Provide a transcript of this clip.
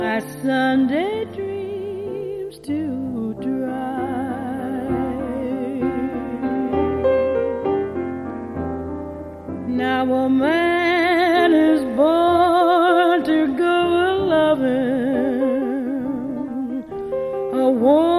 my Sunday dreams to dry. Now a man is born to go a-loving, a woman